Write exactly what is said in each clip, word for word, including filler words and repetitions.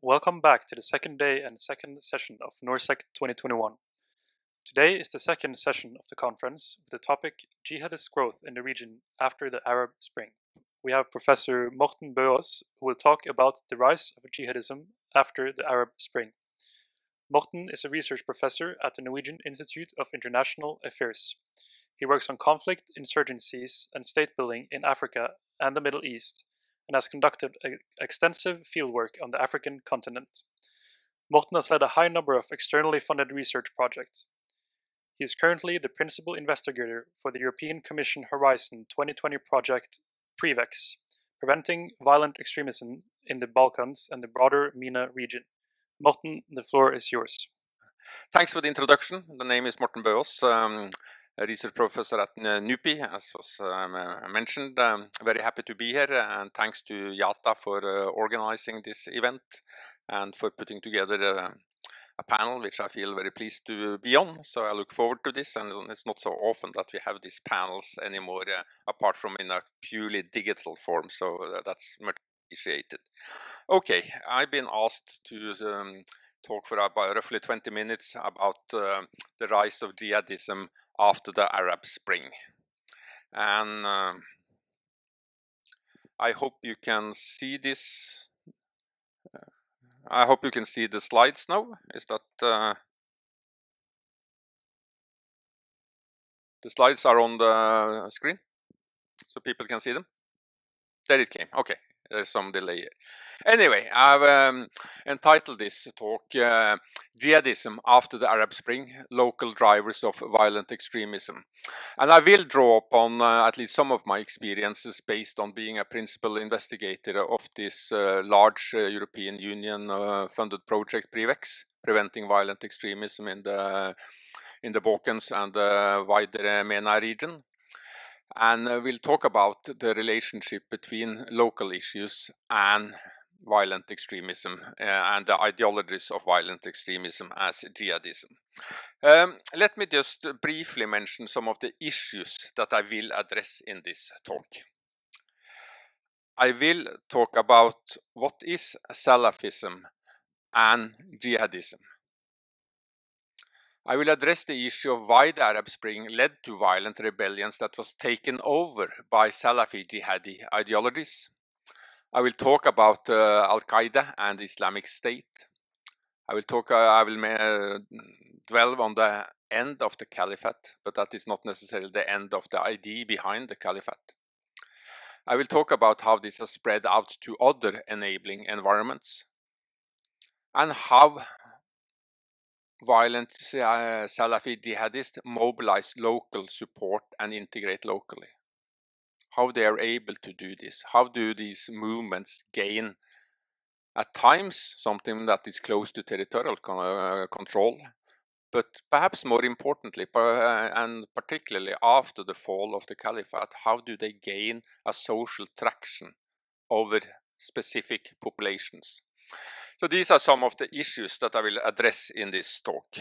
Welcome back to the second day and second session of NORSEC twenty twenty-one. Today is the second session of the conference with the topic Jihadist Growth in the Region After the Arab Spring. We have Professor Morten Bøås, who will talk about the rise of jihadism after the Arab Spring. Morten is a research professor at the Norwegian Institute of International Affairs. He works on conflict, insurgencies, and state building in Africa and the Middle East, and has conducted a, extensive fieldwork on the African continent. Morten has led a high number of externally funded research projects. He is currently the principal investigator for the European Commission Horizon twenty twenty project PREVEX, Preventing Violent Extremism in the Balkans and the broader MENA region. Morten, the floor is yours. Thanks for the introduction. The name is Morten Bøås, um, a research professor at NUPI, as was um, uh, mentioned. Um, very happy to be here, and thanks to IATA for uh, organizing this event and for putting together uh, a panel which I feel very pleased to be on. So I look forward to this, and it's not so often that we have these panels anymore, uh, apart from in a purely digital form, so uh, that's much appreciated. Okay, I've been asked to um, talk for about roughly twenty minutes about uh, the rise of jihadism after the Arab Spring. And uh, I hope you can see this. Uh, I hope you can see the slides now. Is that... Uh, the slides are on the screen, so people can see them. There it came. Okay. There's some delay here. Anyway, I've um, entitled this talk uh, Jihadism After the Arab Spring, Local Drivers of Violent Extremism. And I will draw upon uh, at least some of my experiences based on being a principal investigator of this uh, large uh, European Union uh, funded project PREVEX, Preventing Violent Extremism in the, in the Balkans and the wider MENA region. And uh, we'll talk about the relationship between local issues and violent extremism uh, and the ideologies of violent extremism as jihadism. Um, let me just briefly mention some of the issues that I will address in this talk. I will talk about what is Salafism and jihadism. I will address the issue of why the Arab Spring led to violent rebellions that was taken over by Salafi jihadi ideologies. I will talk about uh, Al-Qaeda and Islamic State. I will talk. Uh, I will uh, dwell on the end of the Caliphate, but that is not necessarily the end of the idea behind the Caliphate. I will talk about how this has spread out to other enabling environments, and how violent uh, Salafi jihadists mobilize local support and integrate locally. How they are able to do this. How do these movements gain, at times, something that is close to territorial con uh, control, but perhaps more importantly, uh, and particularly after the fall of the Caliphate, how do they gain a social traction over specific populations? So these are some of the issues that I will address in this talk.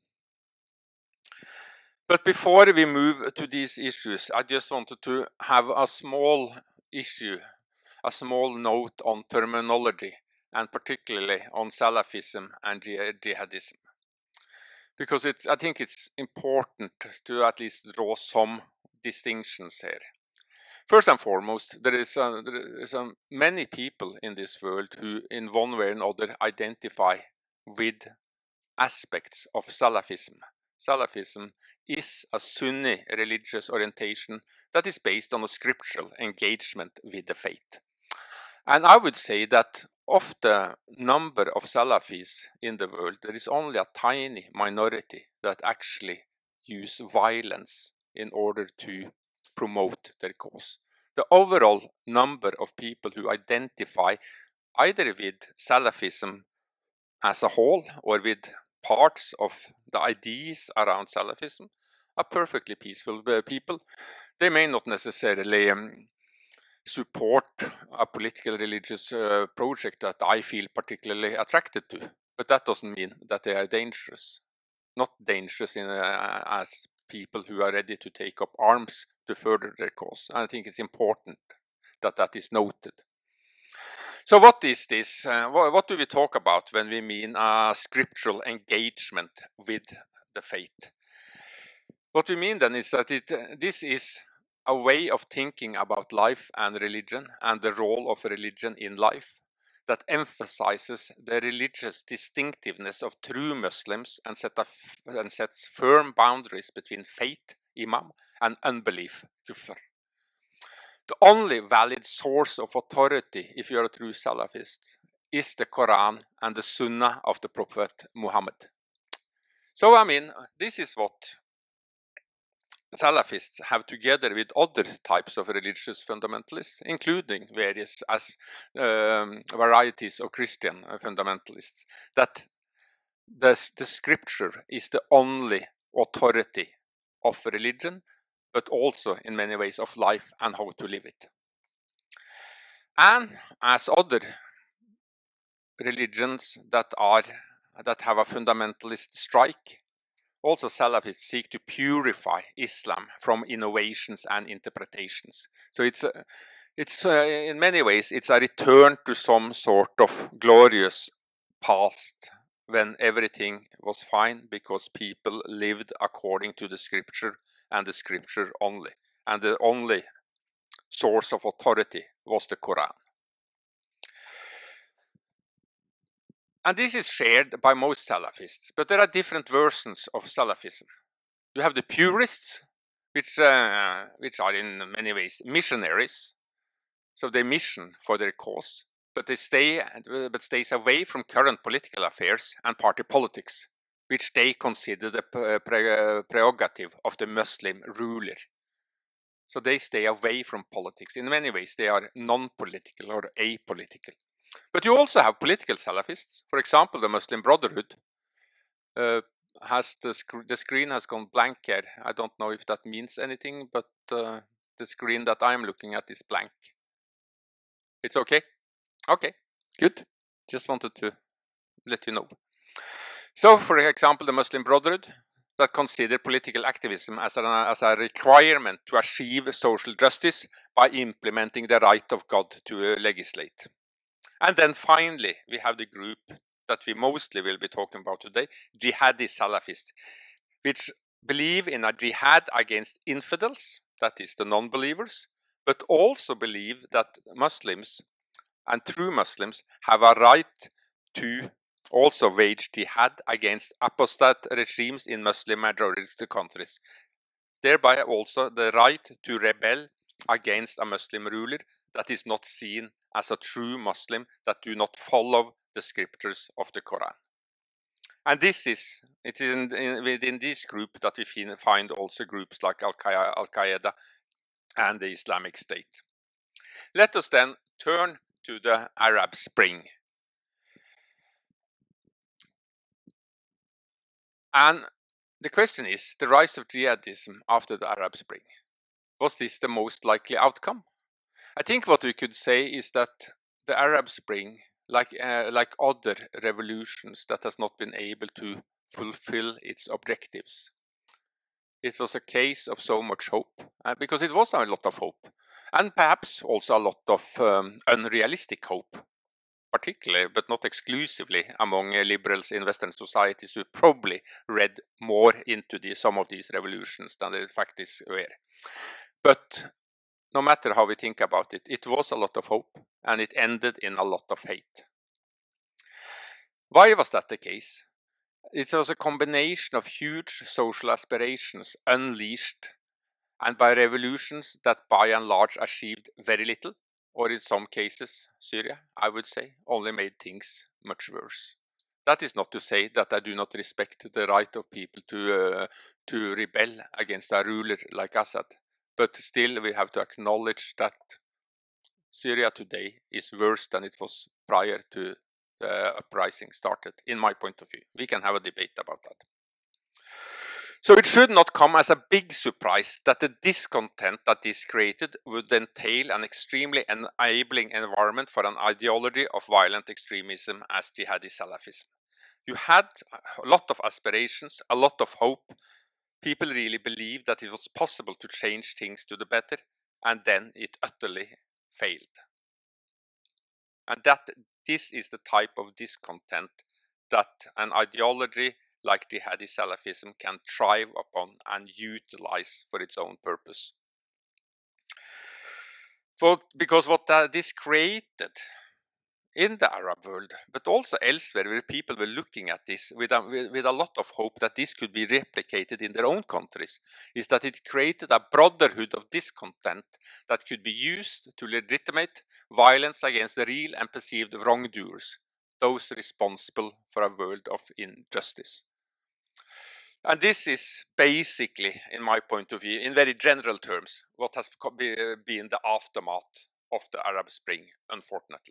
But before we move to these issues, I just wanted to have a small issue, a small note on terminology, and particularly on Salafism and jihadism. Because it's, I think it's important to at least draw some distinctions here. First and foremost, there is, uh, there is uh, many people in this world who in one way or another identify with aspects of Salafism. Salafism is a Sunni religious orientation that is based on a scriptural engagement with the faith. And I would say that of the number of Salafis in the world, there is only a tiny minority that actually use violence in order to promote their cause. The overall number of people who identify either with Salafism as a whole or with parts of the ideas around Salafism are perfectly peaceful people. They may not necessarily um, support a political religious uh, project that I feel particularly attracted to, but that doesn't mean that they are dangerous. Not dangerous in, uh, as people who are ready to take up arms to further their cause. And I think it's important that that is noted. So what is this? Uh, what, what do we talk about when we mean a scriptural engagement with the faith? What we mean then is that it, uh, this is a way of thinking about life and religion and the role of religion in life that emphasizes the religious distinctiveness of true Muslims and, set a f and sets firm boundaries between faith, imam, and unbelief, kufr. The only valid source of authority, if you are a true Salafist, is the Quran and the Sunnah of the Prophet Muhammad. So, I mean, this is what Salafists have together with other types of religious fundamentalists, including various as um, varieties of Christian fundamentalists, that the, the scripture is the only authority of religion, but also in many ways of life and how to live it. And as other religions that are that have a fundamentalist strike, also Salafists seek to purify Islam from innovations and interpretations. So it's a, it's uh, in many ways it's a return to some sort of glorious past when everything was fine because people lived according to the scripture and the scripture only, and the only source of authority was the Quran. And this is shared by most Salafists, but there are different versions of Salafism. You have the purists, which uh, which are in many ways missionaries, so they mission for their cause, but they stay but stays away from current political affairs and party politics, which they consider the pre prerogative of the Muslim ruler. So they stay away from politics. In many ways, they are non-political or apolitical. But you also have political Salafists. For example, the Muslim Brotherhood uh, has the, sc the screen has gone blank here. I don't know if that means anything, but uh, the screen that I'm looking at is blank. It's okay? Okay, good. Just wanted to let you know. So, for example, the Muslim Brotherhood that consider political activism as a, as a requirement to achieve social justice by implementing the right of God to uh, legislate. And then finally, we have the group that we mostly will be talking about today, Jihadi Salafists, which believe in a jihad against infidels, that is the non-believers, but also believe that Muslims and true Muslims have a right to also wage jihad against apostate regimes in Muslim majority countries, thereby also the right to rebel against a Muslim ruler that is not seen as a true Muslim, that do not follow the scriptures of the Quran. And this is, it is in, in, within this group that we find also groups like Al-Qaeda and the Islamic State. Let us then turn to the Arab Spring. And the question is, the rise of jihadism after the Arab Spring, was this the most likely outcome? I think what we could say is that the Arab Spring, like, uh, like other revolutions that has not been able to fulfill its objectives, it was a case of so much hope, uh, because it was a lot of hope, and perhaps also a lot of um, unrealistic hope, particularly, but not exclusively, among uh, liberals in Western societies who probably read more into the, some of these revolutions than they in fact is were. But no matter how we think about it, it was a lot of hope, and it ended in a lot of hate. Why was that the case? It was a combination of huge social aspirations unleashed, and by revolutions that by and large achieved very little, or in some cases, Syria, I would say, only made things much worse. That is not to say that I do not respect the right of people to, uh, to rebel against a ruler like Assad. But still, we have to acknowledge that Syria today is worse than it was prior to the uprising started, in my point of view. We can have a debate about that. So it should not come as a big surprise that the discontent that this created would entail an extremely enabling environment for an ideology of violent extremism as jihadi Salafism. You had a lot of aspirations, a lot of hope. People really believed that it was possible to change things to the better, and then it utterly failed. And that this is the type of discontent that an ideology like Jihadi Salafism can thrive upon and utilize for its own purpose. For, because what uh, this created in the Arab world, but also elsewhere, where people were looking at this with a, with, with a lot of hope that this could be replicated in their own countries, is that it created a brotherhood of discontent that could be used to legitimate violence against the real and perceived wrongdoers, those responsible for a world of injustice. And this is basically, in my point of view, in very general terms, what has been the aftermath of the Arab Spring, unfortunately.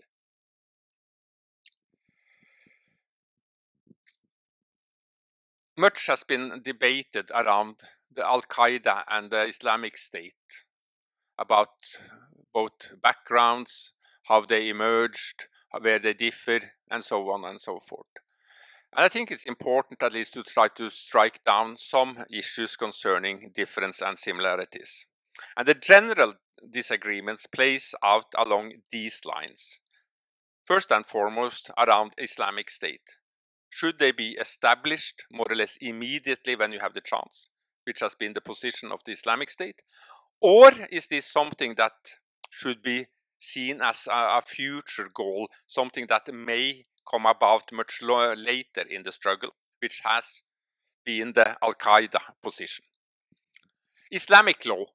Much has been debated around the Al-Qaeda and the Islamic State, about both backgrounds, how they emerged, where they differ, and so on and so forth. And I think it's important at least to try to strike down some issues concerning difference and similarities. And the general disagreements plays out along these lines. First and foremost, around Islamic State. Should they be established more or less immediately when you have the chance, which has been the position of the Islamic State? Or is this something that should be seen as a, a future goal, something that may come about much later in the struggle, which has been the Al-Qaeda position? Islamic law,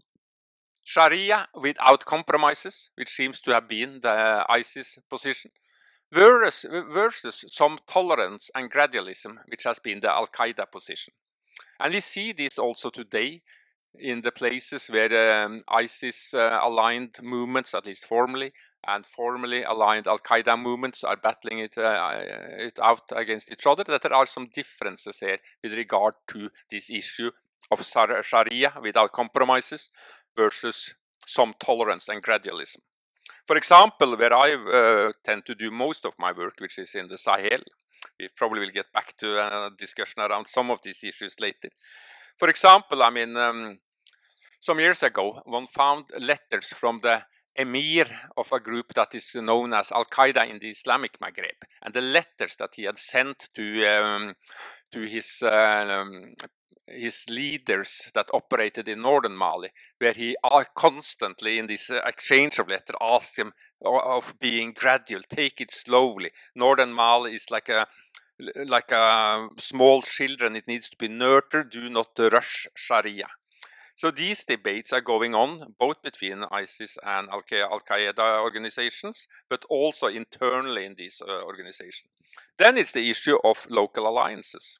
Sharia without compromises, which seems to have been the ISIS position, versus, versus some tolerance and gradualism, which has been the Al-Qaeda position. And we see this also today in the places where um, ISIS-aligned uh, movements, at least formally, and formally aligned Al-Qaeda movements are battling it, uh, it out against each other, that there are some differences here with regard to this issue of Sharia without compromises versus some tolerance and gradualism. For example, where I uh, tend to do most of my work, which is in the Sahel, we probably will get back to a discussion around some of these issues later. For example, I mean, um, some years ago, one found letters from the emir of a group that is known as Al-Qaeda in the Islamic Maghreb, and the letters that he had sent to um, to his uh, um, his leaders that operated in northern Mali, where he uh, constantly in this uh, exchange of letters asked him of being gradual, take it slowly. Northern Mali is like a like a small children; it needs to be nurtured. Do not rush Sharia. So these debates are going on both between ISIS and Al-Qaeda organizations, but also internally in these uh, organizations. Then it's the issue of local alliances,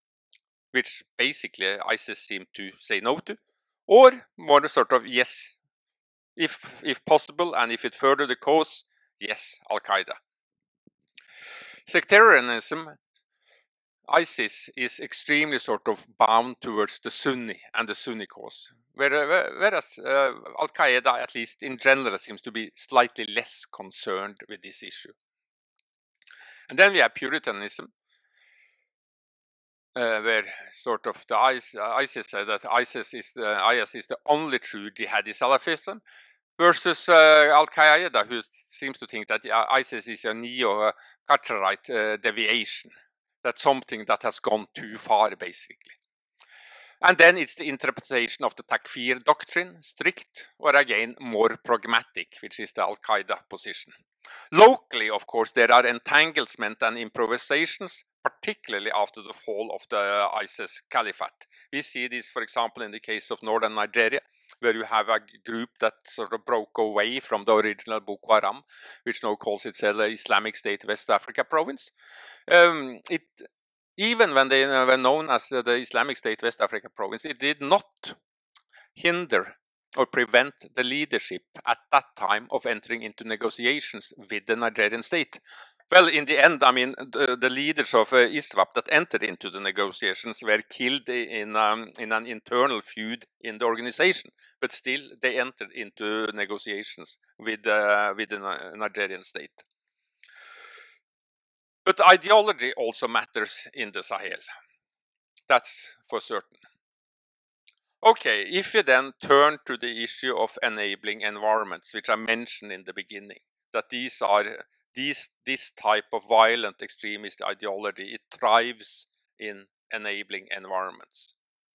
which basically ISIS seem to say no to, or more sort of yes, if if possible, and if it further the cause, yes, Al-Qaeda. Sectarianism, ISIS is extremely sort of bound towards the Sunni and the Sunni cause, whereas uh, Al-Qaeda, at least in general, seems to be slightly less concerned with this issue. And then we have Puritanism, uh, where sort of the ISIS said that ISIS is the, I S is the only true jihadi Salafism, versus uh, Al-Qaeda, who seems to think that uh, ISIS is a neo-Qatarite uh, deviation. That's something that has gone too far, basically. And then it's the interpretation of the Takfir doctrine, strict, or again, more pragmatic, which is the Al-Qaeda position. Locally, of course, there are entanglements and improvisations, particularly after the fall of the ISIS caliphate. We see this, for example, in the case of northern Nigeria, where you have a group that sort of broke away from the original Boko Haram, which now calls itself the Islamic State West Africa province. Um, it, even when they were known as the Islamic State West Africa province, it did not hinder or prevent the leadership at that time of entering into negotiations with the Nigerian state. Well, in the end, I mean, the, the leaders of uh, ISWAP that entered into the negotiations were killed in um, in an internal feud in the organization, but still they entered into negotiations with uh, with the Nigerian state. But ideology also matters in the Sahel. That's for certain. Okay, if you then turn to the issue of enabling environments, which I mentioned in the beginning, that these are These, this type of violent extremist ideology, it thrives in enabling environments.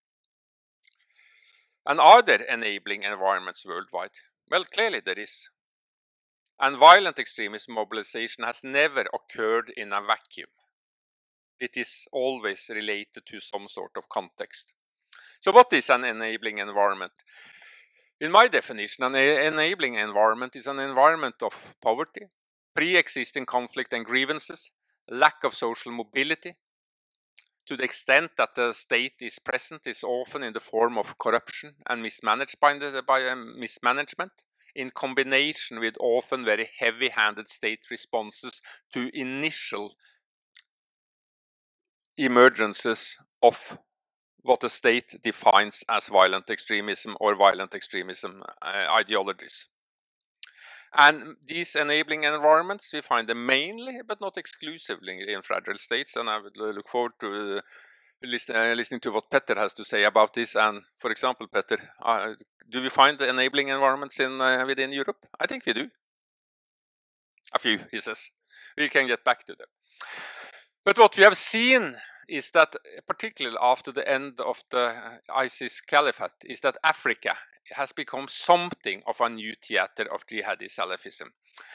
And are there enabling environments worldwide? Well, clearly there is. And violent extremist mobilization has never occurred in a vacuum. It is always related to some sort of context. So what is an enabling environment? In my definition, an enabling environment is an environment of poverty, pre-existing conflict and grievances, lack of social mobility. To the extent that the state is present is often in the form of corruption and mismanaged by, the, by um, mismanagement, in combination with often very heavy-handed state responses to initial emergences of what the state defines as violent extremism or violent extremism uh, ideologies. And these enabling environments, we find them mainly, but not exclusively, in fragile states. And I would look forward to uh, listen, uh, listening to what Petter has to say about this. And for example, Petter, uh, do we find the enabling environments in uh, within Europe? I think we do. A few, he says. We can get back to them. But what we have seen is that, particularly after the end of the ISIS caliphate, is that Africa has become something of a new theater of jihadi Salafism.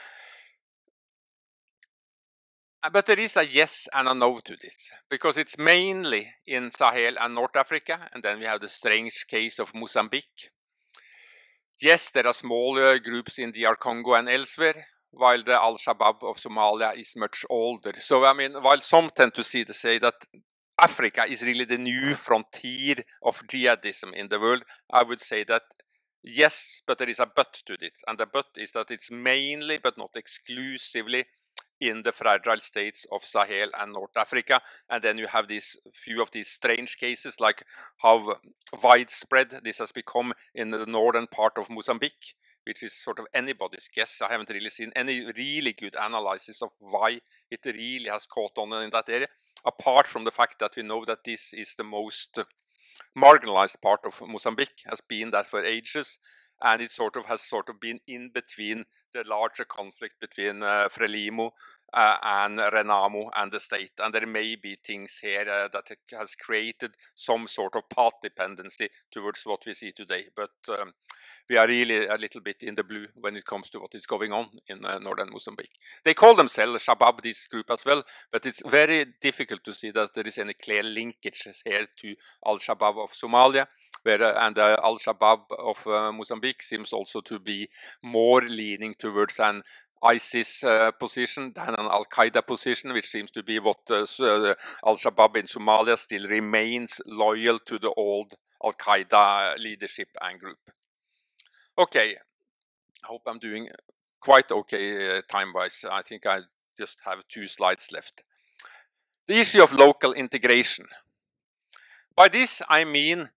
But there is a yes and a no to this, because it's mainly in Sahel and North Africa, and then we have the strange case of Mozambique. Yes, there are smaller groups in D R Congo and elsewhere, while the Al-Shabaab of Somalia is much older. So, I mean, while some tend to see to say that Africa is really the new frontier of jihadism in the world, I would say that yes, but there is a but to it. And the but is that it's mainly, but not exclusively, in the fragile states of Sahel and North Africa. And then you have these few of these strange cases, like how widespread this has become in the northern part of Mozambique, which is sort of anybody's guess. I haven't really seen any really good analysis of why it really has caught on in that area, apart from the fact that we know that this is the most marginalized part of Mozambique, has been that for ages, and it sort of has sort of been in between the larger conflict between uh, Frelimo uh, and Renamo and the state. And there may be things here uh, that has created some sort of path dependency towards what we see today. But um, we are really a little bit in the blue when it comes to what is going on in uh, northern Mozambique. They call themselves Shabab, this group as well, but it's very difficult to see that there is any clear linkages here to Al-Shabaab of Somalia, where uh, and uh, Al-Shabaab of uh, Mozambique seems also to be more leaning towards an ISIS uh, position than an Al-Qaeda position, which seems to be what uh, uh, Al-Shabaab in Somalia still remains loyal to the old Al-Qaeda leadership and group. Okay, I hope I'm doing quite okay uh, time-wise. I think I just have two slides left. The issue of local integration. By this I mean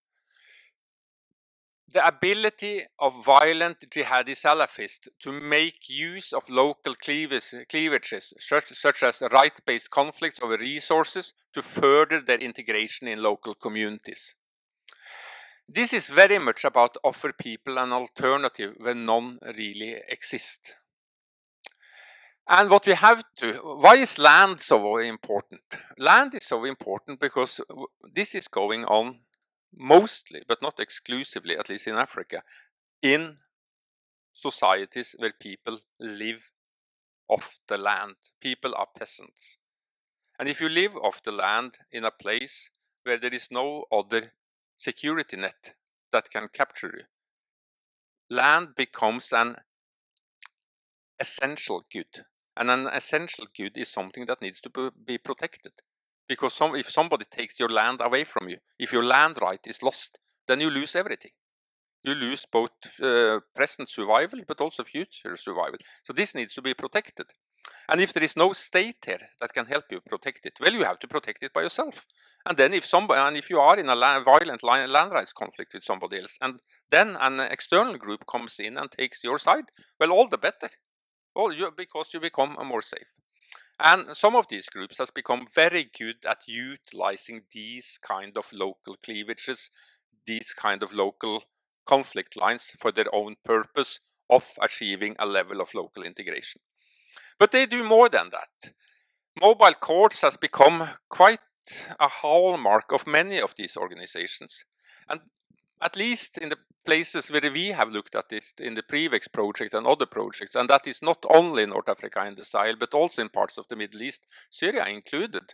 the ability of violent jihadi Salafists to make use of local cleavages, such, such as right-based conflicts over resources, to further their integration in local communities. This is very much about offer people an alternative when none really exists. And what we have to, why is land so important? Land is so important because this is going on mostly, but not exclusively, at least in Africa, in societies where people live off the land. People are peasants. And if you live off the land in a place where there is no other security net that can capture you, land becomes an essential good. And an essential good is something that needs to be protected. Because some, if somebody takes your land away from you, if your land right is lost, then you lose everything. You lose both uh, present survival, but also future survival. So this needs to be protected. And if there is no state here that can help you protect it, well, you have to protect it by yourself. And then if somebody, and if you are in a land, violent land rights conflict with somebody else, and then an external group comes in and takes your side, well, all the better. All you, because you become more safe. And some of these groups has become very good at utilizing these kind of local cleavages, these kind of local conflict lines for their own purpose of achieving a level of local integration. But they do more than that. Mobile courts has become quite a hallmark of many of these organizations. And at least in the places where we have looked at this, in the PREVEX project and other projects, and that is not only in North Africa and the Sahel, but also in parts of the Middle East, Syria included,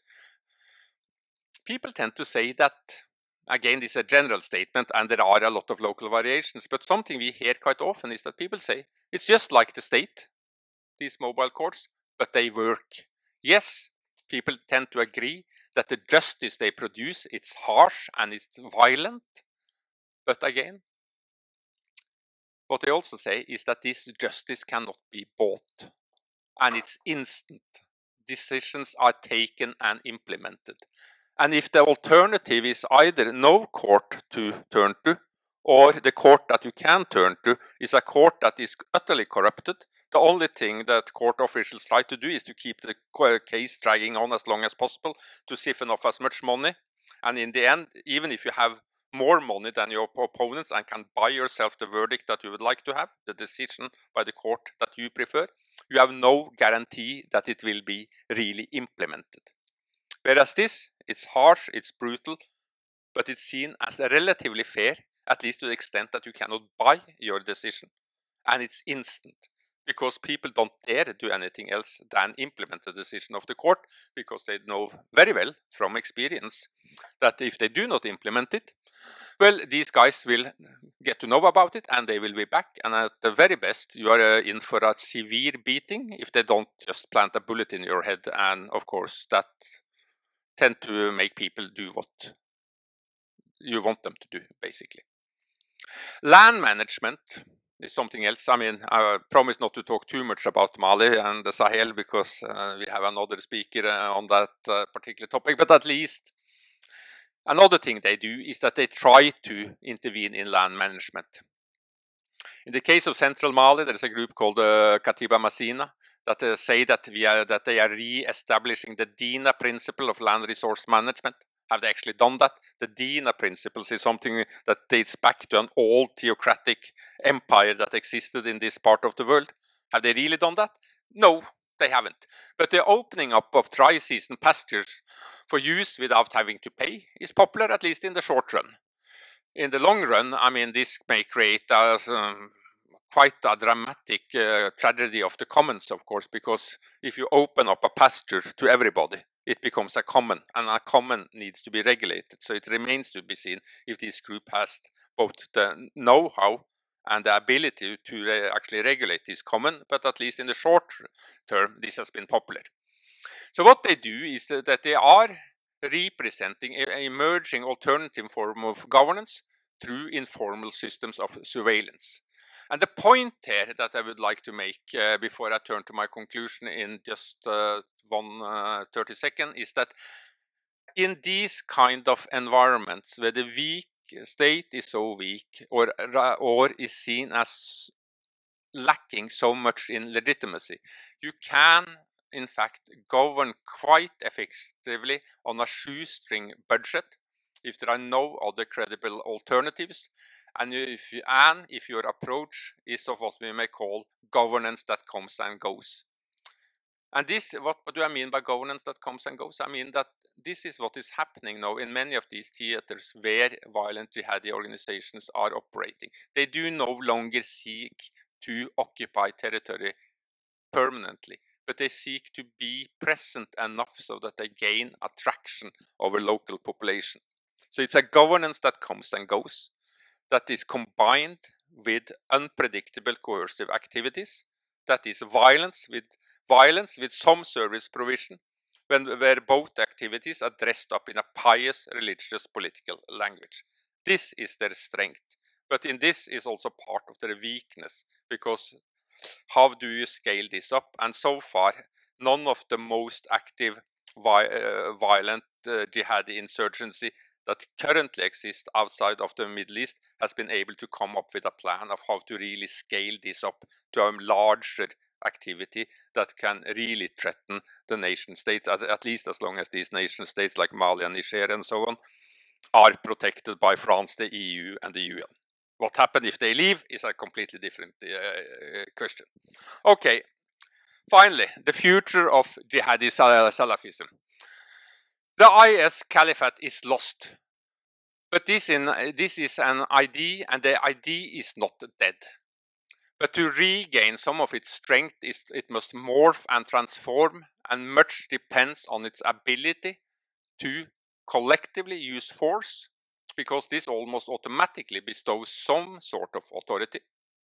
people tend to say that, again, this is a general statement and there are a lot of local variations, but something we hear quite often is that people say, it's just like the state, these mobile courts, but they work. Yes, people tend to agree that the justice they produce, it's harsh and it's violent. But again, what they also say is that this justice cannot be bought. And it's instant. Decisions are taken and implemented. And if the alternative is either no court to turn to, or the court that you can turn to is a court that is utterly corrupted, the only thing that court officials try to do is to keep the case dragging on as long as possible to siphon off as much money. And in the end, even if you have more money than your opponents and can buy yourself the verdict that you would like to have, the decision by the court that you prefer, you have no guarantee that it will be really implemented. Whereas this, it's harsh, it's brutal, but it's seen as relatively fair, at least to the extent that you cannot buy your decision. And it's instant, because people don't dare do anything else than implement the decision of the court, because they know very well from experience that if they do not implement it, well, these guys will get to know about it and they will be back. And at the very best, you are uh, in for a severe beating if they don't just plant a bullet in your head. And of course, that tend to make people do what you want them to do, basically. Land management is something else. I mean, I promise not to talk too much about Mali and the Sahel because uh, we have another speaker uh, on that uh, particular topic, but at least another thing they do is that they try to intervene in land management. In the case of Central Mali, there is a group called uh, Katiba Masina that uh, say that, we are, that they are re-establishing the DINA principle of land resource management. Have they actually done that? The DINA principles is something that dates back to an old theocratic empire that existed in this part of the world. Have they really done that? No, they haven't. But the opening up of dry season pastures for use without having to pay is popular, at least in the short run. In the long run, I mean, this may create a, um, quite a dramatic uh, tragedy of the commons, of course, because if you open up a pasture to everybody, it becomes a common, and a common needs to be regulated. So it remains to be seen if this group has both the know-how and the ability to re actually regulate this common, but at least in the short term, this has been popular. So what they do is that they are representing an emerging alternative form of governance through informal systems of surveillance. And the point here that I would like to make uh, before I turn to my conclusion in just uh, one uh, thirty seconds is that in these kind of environments where the weak state is so weak or, or is seen as lacking so much in legitimacy, you can in fact govern quite effectively on a shoestring budget if there are no other credible alternatives, and if, you, and if your approach is of what we may call governance that comes and goes. And this, what, what do I mean by governance that comes and goes? I mean that this is what is happening now in many of these theaters where violent jihadi organizations are operating. They do no longer seek to occupy territory permanently, but they seek to be present enough so that they gain attraction over local population. So it's a governance that comes and goes, that is combined with unpredictable coercive activities, that is violence with violence with some service provision, when, where both activities are dressed up in a pious, religious, political language. This is their strength, but in this is also part of their weakness, because how do you scale this up? And so far, none of the most active vi uh, violent uh, jihadi insurgency that currently exists outside of the Middle East has been able to come up with a plan of how to really scale this up to a larger activity that can really threaten the nation state, at, at least as long as these nation states like Mali and Niger and so on are protected by France, the E U and the U N. What happens if they leave is a completely different uh, question. Okay, Finally, the future of Jihadi Salafism. The I S Caliphate is lost, but this, in, this is an idea, and the idea is not dead. But to regain some of its strength, it must morph and transform, and much depends on its ability to collectively use force, because this almost automatically bestows some sort of authority.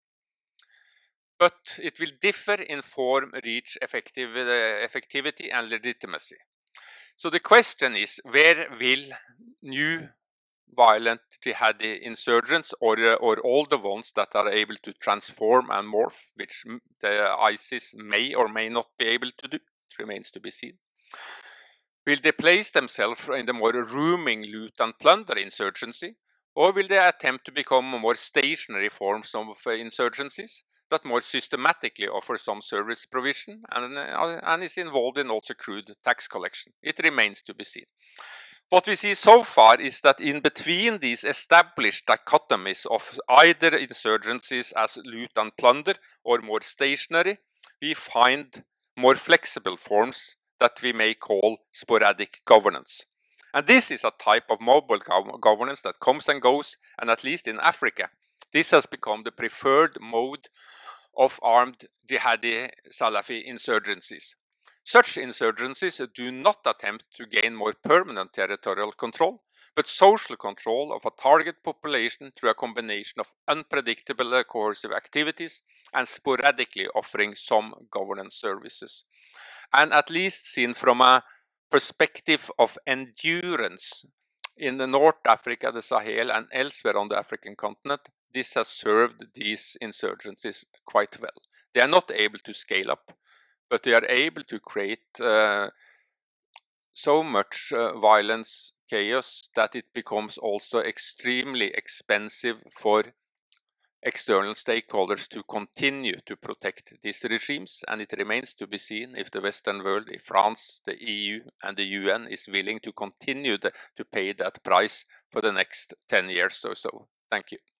But it will differ in form, reach, effective, uh, effectivity and legitimacy. So the question is, where will new violent jihadi insurgents, or, uh, or all the ones that are able to transform and morph, which the ISIS may or may not be able to do, it remains to be seen. Will they place themselves in the more roaming loot and plunder insurgency, or will they attempt to become more stationary forms of uh, insurgencies that more systematically offer some service provision and, uh, and is involved in also crude tax collection? It remains to be seen. What we see so far is that in between these established dichotomies of either insurgencies as loot and plunder or more stationary, we find more flexible forms that we may call sporadic governance. And this is a type of mobile gov governance that comes and goes, and at least in Africa, this has become the preferred mode of armed jihadi Salafi insurgencies. Such insurgencies do not attempt to gain more permanent territorial control, but social control of a target population through a combination of unpredictable coercive activities and sporadically offering some governance services. And at least seen from a perspective of endurance in the North Africa, the Sahel, and elsewhere on the African continent, this has served these insurgencies quite well. They are not able to scale up, but they are able to create uh, so much uh, violence, chaos, that it becomes also extremely expensive for external stakeholders to continue to protect these regimes, and it remains to be seen if the Western world, if France, the E U and the U N is willing to continue the, to pay that price for the next ten years or so. Thank you.